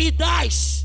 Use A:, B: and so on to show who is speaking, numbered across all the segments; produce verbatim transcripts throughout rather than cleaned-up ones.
A: Queridas,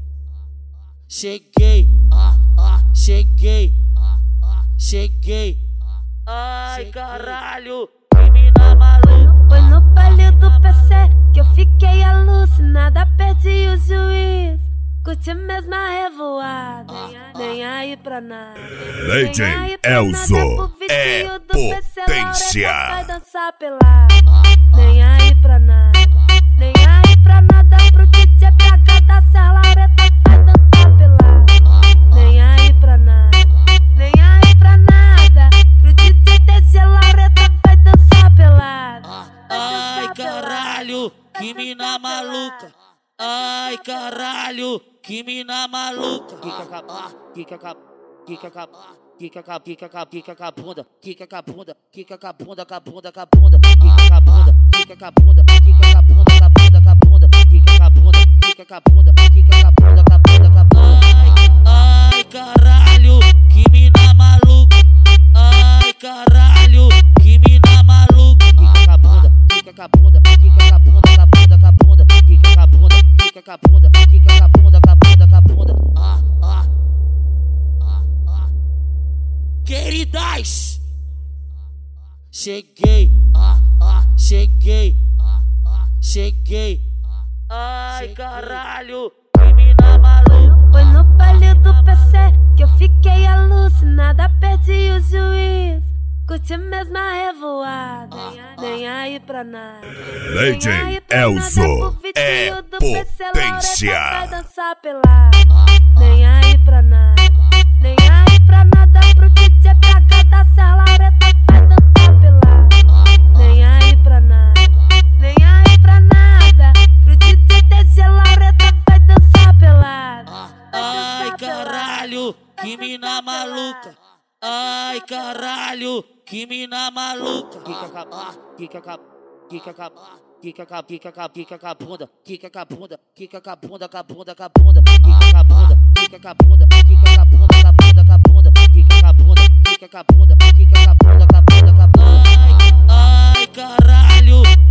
A: cheguei, ah, ah, cheguei, ah, ah, cheguei. Ai, caralho, que mina maluca.
B: Foi no baile do P C que eu fiquei alucinada, perdi o juízo. Curti mesmo a revoada, nem aí pra nada.
C: D J Elzo é potência.
B: Vai dançar pelada, nem aí pra nada. Nem aí pra nada pro D J P H da Serra Laureta, vai dançar pelada. Nem aí pra nada, nem aí pra nada pro D J T G Laureta, vai dançar pelada.
A: Ai, caralho, que mina maluca. Ai, caralho, que mina maluca. Quica capa, quica capa, quica capa, quica capa, quica capa, quica com a bunda, quica com a bunda, quica com a bunda, com a bunda, com a bunda, quica com a bunda, quica com a bunda, quica com a bunda, com a bunda, com a bunda, quica com a bunda, quica com a bunda, quica com a bunda, com a bunda, com a bunda. Ai, caralho, que mina maluca. Ai, caralho, que mina maluca. Quica com a bunda, quica com a bunda, quica com a bunda, com a bunda, com a bunda, quica com a bunda, quica com a bunda, quica com a bunda, com a bunda, com a bunda. Ah, ah, ah, ah. Queridas, cheguei, ah, ah, cheguei, ah, ah, cheguei. Ai, caralho, que mina maluca.
B: Foi no baile do P C que eu fiquei alucinada, perdi o juízo. Curti mesmo a revoada, nem aí pra nada.
C: D J Elzo é potência.
B: Vai dançar pelada, nem aí pra nada. Nem aí pra nada pro D J P H da Serra Laureta, vai dançar pelada. Nem aí pra nada, nem aí pra nada pro D J T G Laureta, vai dançar pelada.
A: Ai, caralho, que mina maluca. Ai, caralho, que mina maluca. Quica capa, quica capa, quica capa, quica capa, quica capa, quica com a bunda, quica com a bunda, quica com a bunda, com a bunda, com a bunda, quica com a bunda, quica com a bunda, quica com a bunda, com a bunda, com a bunda, quica com a bunda, quica com a bunda, quica com a bunda, com a bunda, com a bunda. Ai, ai, caralho,